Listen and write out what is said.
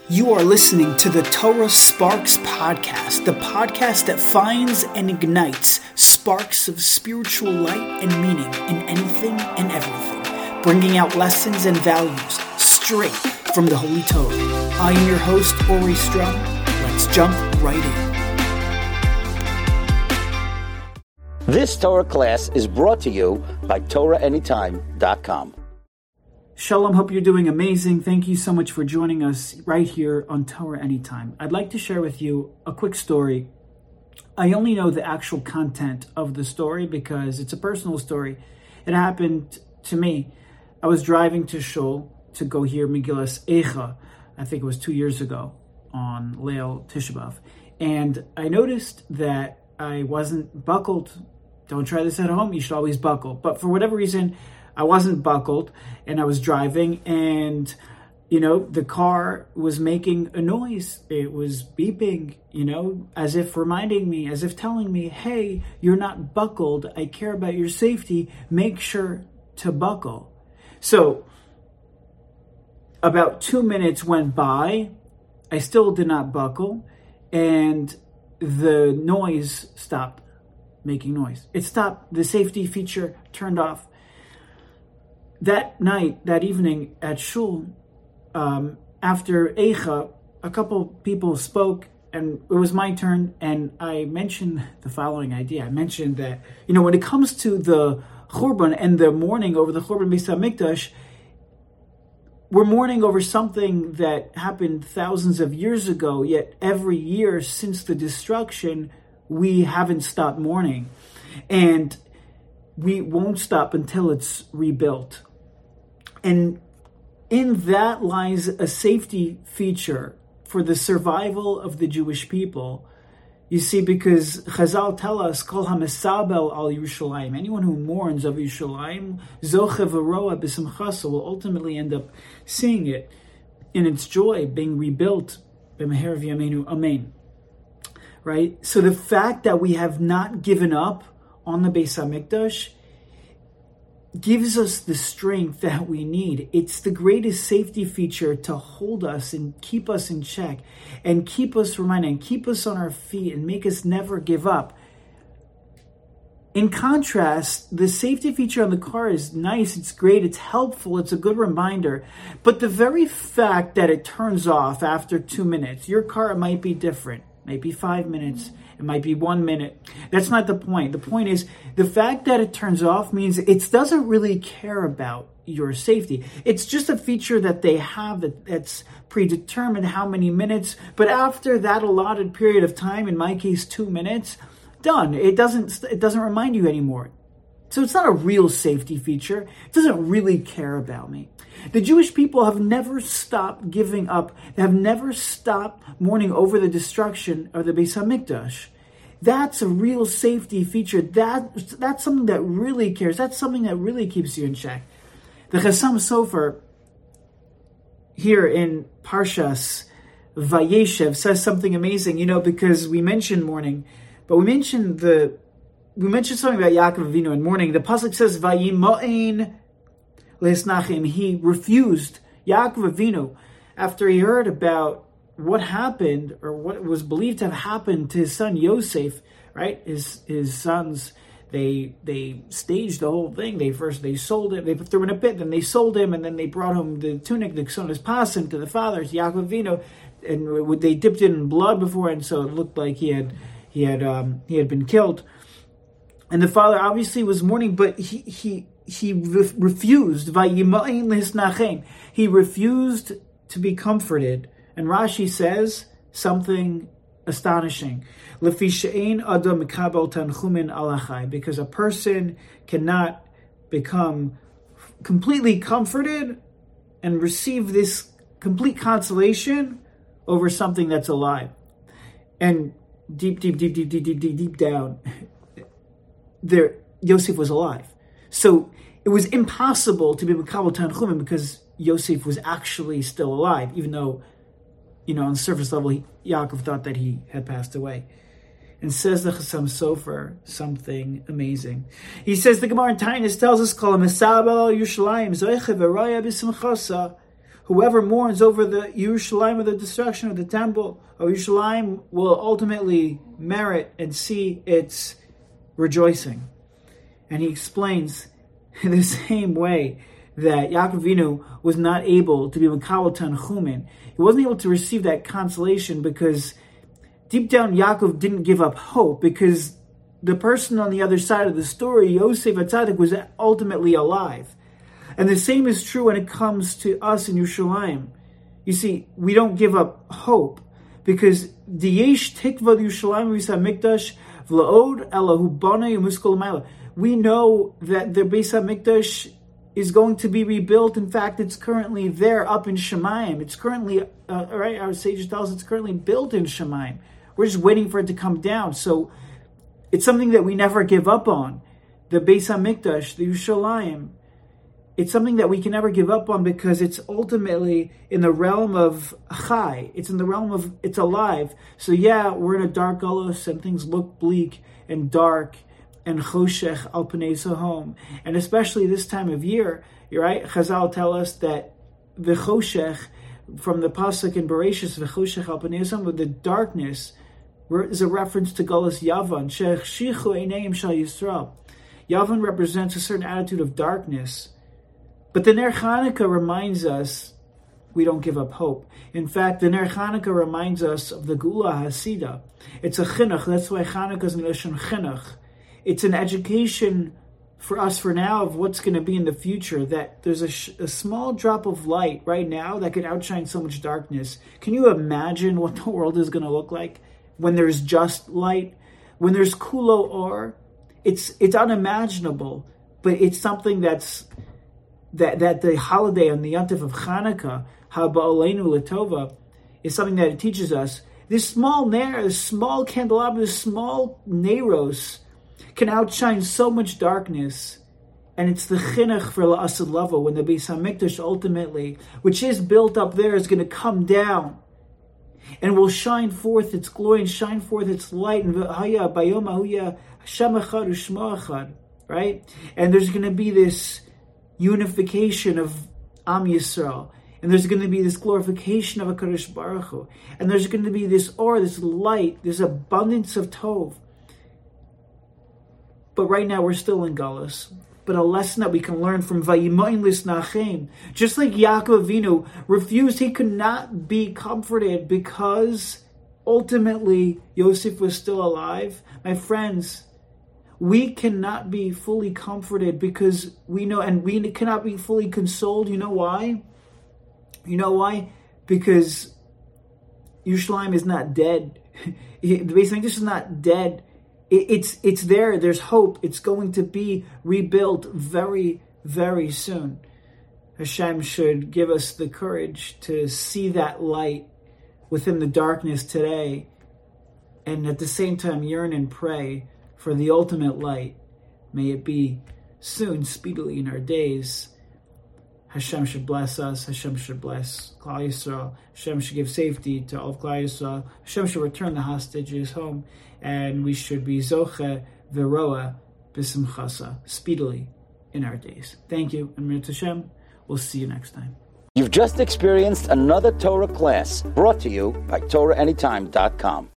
You are listening to the Torah Sparks Podcast, the podcast that finds and ignites sparks of spiritual light and meaning in anything and everything, bringing out lessons and values straight from the Holy Torah. I am your host, Ori Strum. Let's jump right in. This Torah class is brought to you by TorahAnytime.com. Shalom, hope you're doing amazing. Thank you so much for joining us right here on Torah Anytime. I'd like to share with you a quick story. I only know the actual content of the story because it's a personal story. It happened to me. I was driving to Shul to go hear Megillas Eicha. I think it was 2 years ago on Leil Tisha B'Av. And I noticed that I wasn't buckled. Don't try this at home. You should always buckle. But for whatever reason, I wasn't buckled and I was driving and, the car was making a noise. It was beeping, as if reminding me, as if telling me, hey, you're not buckled. I care about your safety. Make sure to buckle. So about 2 minutes went by. I still did not buckle and the noise stopped making noise. It stopped. The safety feature turned off. That night, that evening at Shul, after Eicha, a couple people spoke and it was my turn and I mentioned the following idea. I mentioned that, when it comes to the Churban and the mourning over the Churban Beis HaMikdash, we're mourning over something that happened thousands of years ago, yet every year since the destruction, we haven't stopped mourning. And we won't stop until it's rebuilt. And in that lies a safety feature for the survival of the Jewish people. You see, because Chazal tell us, Kol HaMesabel al Yerushalayim, anyone who mourns of Yerushalayim, Zoche v'roa b'simchasa, will ultimately end up seeing it in its joy, being rebuilt. B'meher v'yameinu, amen. Right? So the fact that we have not given up on the Beis HaMikdash gives us the strength that we need. It's the greatest safety feature to hold us and keep us in check and keep us reminded and keep us on our feet and make us never give up. In contrast, the safety feature on the car is nice, it's great, it's helpful, it's a good reminder. But the very fact that it turns off after 2 minutes, your car might be different, maybe 5 minutes, it might be 1 minute. That's not the point. The point is the fact that it turns off means it doesn't really care about your safety. It's just a feature that they have that's predetermined how many minutes. But after that allotted period of time, in my case 2 minutes, done. It doesn't remind you anymore. So it's not a real safety feature. It doesn't really care about me. The Jewish people have never stopped giving up. They have never stopped mourning over the destruction of the Beis HaMikdash. That's a real safety feature. That's something that really cares. That's something that really keeps you in check. The Chassam Sofer here in Parshas Vayeshev says something amazing, because we mentioned mourning, but we mentioned something about Yaakov Avinu in mourning. The pasuk says, "Vayimo'ein lehisnachim." He refused. Yaakov Avinu, after he heard about what happened or what was believed to have happened to his son Yosef, right? His sons, they staged the whole thing. They sold him. They threw him in a pit. Then they sold him, and then they brought him the tunic, the Ksonas Pasim, to the fathers, Yaakov Avinu, and they dipped it in blood before, and so it looked like he had been killed. And the father obviously was mourning, but he refused. He refused to be comforted. And Rashi says something astonishing. Because a person cannot become completely comforted and receive this complete consolation over something that's alive. And deep down, Yosef was alive. So it was impossible to be Mekabel Tanchumin because Yosef was actually still alive, even though, on the surface level, Yaakov thought that he had passed away. And says the Chassam Sofer something amazing. He says the Gemara in Taanis tells us, "Kol HaMesabel al Yerushalayim zoiche v'raya b'simchasa Whoever mourns over the Yerushalayim, or the destruction of the temple of Yerushalayim, will ultimately merit and see its rejoicing. And he explains in the same way that Yaakov Avinu was not able to be Mekabel Tanchumin. He wasn't able to receive that consolation because deep down Yaakov didn't give up hope, because the person on the other side of the story, Yosef HaTzadik, was ultimately alive. And the same is true when it comes to us in Yerushalayim. You see, we don't give up hope, because Diyesh Tikva Yerushalayim V'Beis HaMikdash V'La'od Elahu Banei U'Muskol Ma'ala. We know that the Beis HaMikdash is going to be rebuilt. In fact, it's currently there up in Shemayim. It's currently, right, our sages tell us it's currently built in Shemayim. We're just waiting for it to come down. So it's something that we never give up on. The Beis HaMikdash, the Yerushalayim, it's something that we can never give up on, because it's ultimately in the realm of Chai. It's in the realm of, it's alive. So yeah, we're in a dark galus and things look bleak and dark and choshech al pnei sahom. And especially this time of year, you're right, Chazal tell us that the choshech, from the pasuk in Bereshis, the choshech al pnei sahom, with the darkness, is a reference to Galus Yavan. Shechshichu eineim shal Yisrael. Yavan represents a certain attitude of darkness. But the Ner Chanukah reminds us we don't give up hope. In fact, the Ner Chanukah reminds us of the Gula Hasidah. It's a chinuch. That's why Chanukah is Milashon chinuch. It's an education for us for now of what's going to be in the future, that there's a small drop of light right now that could outshine so much darkness. Can you imagine what the world is going to look like when there's just light? When there's kulo or? It's unimaginable, but it's something that the holiday on the Yontif of Chanukah, Haba'olenu Latova, is something that it teaches us. This small ner, this small candelabra, this small neros can outshine so much darkness. And it's the chinuch for La'asad Lavo, when the Beis HaMikdash ultimately, which is built up there, is going to come down and will shine forth its glory and shine forth its light. And v'haya bayom hahuya Hashem echad u'shmo echad, right? And there's going to be this unification of Am Yisrael, and there's going to be this glorification of HaKadosh Baruch Hu, and there's going to be this aura, this light, this abundance of Tov. But right now we're still in Galus. But a lesson that we can learn from Vayimayin Lisnachem, just like Yaakov Avinu refused, he could not be comforted because ultimately Yosef was still alive. My friends, we cannot be fully comforted because we know, and we cannot be fully consoled. You know why? You know why? Because Yerushalayim is not dead. The Beis HaMikdash is not dead. It's there. There's hope. It's going to be rebuilt very, very soon. Hashem should give us the courage to see that light within the darkness today, and at the same time yearn and pray for the ultimate light. May it be soon, speedily in our days. Hashem should bless us. Hashem should bless Klal Yisrael. Hashem should give safety to all of Klal Yisrael. Hashem should return the hostages home, and we should be Zoche Veroa B'Simchasa, speedily in our days. Thank you, and Mir Hashem. We'll see you next time. You've just experienced another Torah class brought to you by TorahAnytime.com.